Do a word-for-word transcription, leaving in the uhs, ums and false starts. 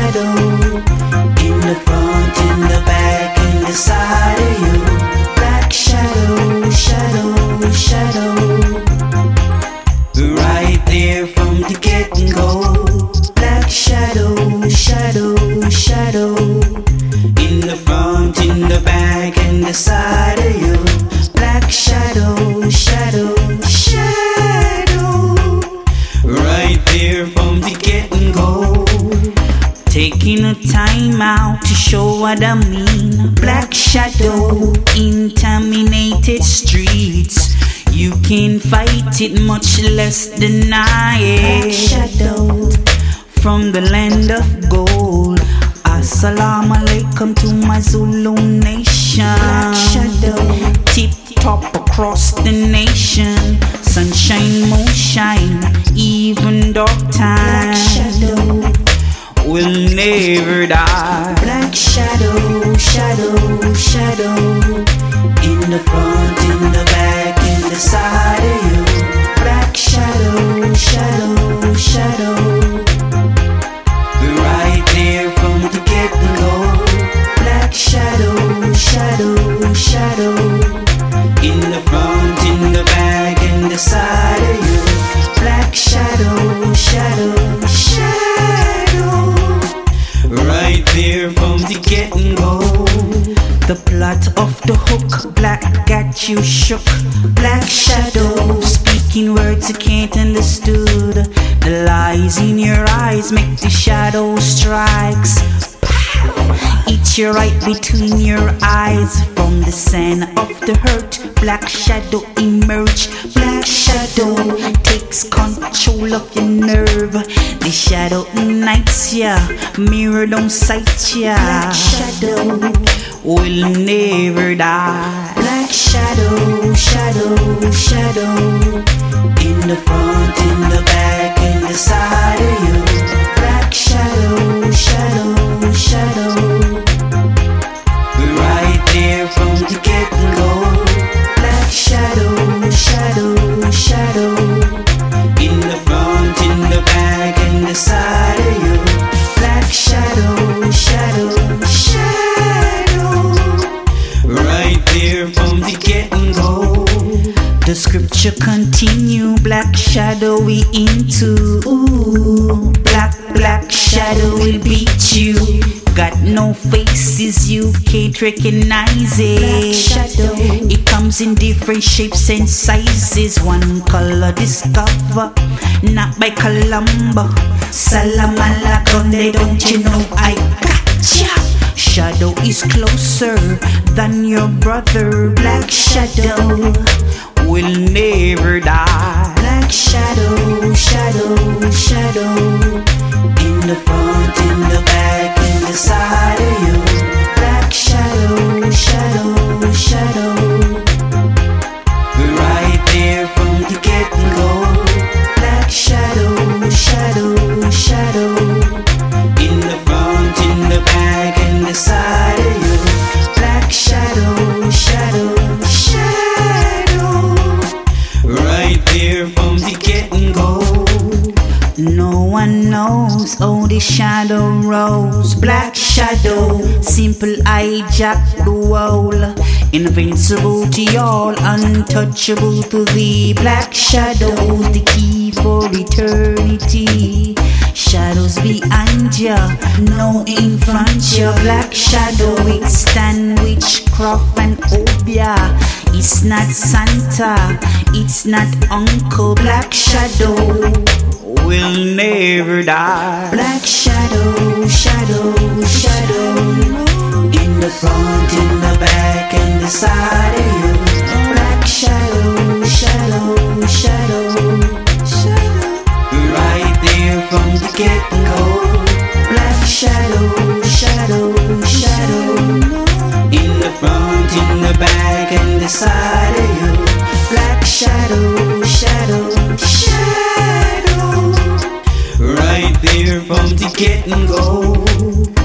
shadow. In the front, in the back, in the side of you. Black shadow, shadow, shadow. Right there from the get-go. Black shadow, shadow, shadow. In the front, in the back, and the side of you. Black shadow, shadow, shadow. Right there from the get-go. Taking a time out to show what I mean. Black shadow, contaminated streets. You can't fight it, much less deny it. Black shadow, from the land of gold. Assalamu alaikum to my Zulu nation. Black shadow, tip top across the nation. Sunshine, moonshine, even dark time. Black shadow will never die. Black shadow, shadow, shadow. In the front, in the back, in the side of you. Black shadow, shadow, shadow. Right there from the get-go. Black shadow, shadow, shadow. In the front, in the back, in the side of you. Black shadow, shadow, shadow. Right there from the get-go. The plot of the hook, black got you shook. Black shadow, speaking words you can't understood. The lies in your eyes make the shadow strikes. Eat you right between your eyes. From the sand of the hurt, black shadow emerge. Black shadow takes control of your nerve. The shadow ignites ya, mirror don't sight ya. Black shadow will never die. Black shadow, shadow, shadow. In the front, in the back, in the side of you. Black shadow, shadow, shadow. Right there from the get-go. Black shadow, shadow, shadow. In the front, in the back, in the side of you. Black shadow, shadow, shadow. Right there from the get-go. The scripture continue. Black shadow we into. Ooh, black, black shadow will beat you. Got no faces, you can't recognize it. Black shadow, it comes in different shapes and sizes. One color discover, not by Columba. Salam alaikum, don't you know I gotcha. Shadow is closer than your brother. Black shadow will never die. Black shadow, shadow, shadow. In the front, in the back, in the side of you. Black shadow, shadow, shadow. Right there from the get-go. Black shadow, shadow, shadow. In the front, in the back, in the side of you. Black shadow, shadow, shadow. Right there from the get-go. No one knows how the shadow rose. Black shadow, simple hijack the wall. Invincible to all, untouchable to thee. Black shadow, the key for eternity. Shadows behind ya, no in front ya. Black shadow, withstand witchcraft and obia. It's not Santa, it's not Uncle. Black shadow will never die. Black shadow, shadow, shadow. In the front, in the back, and the side of you. Black shadow, shadow, shadow. Right there from the get-go. Black shadow, shadow, shadow. In the front, in the back, and the side of you. Black shadow, shadow, shadow. Right there from the get-go.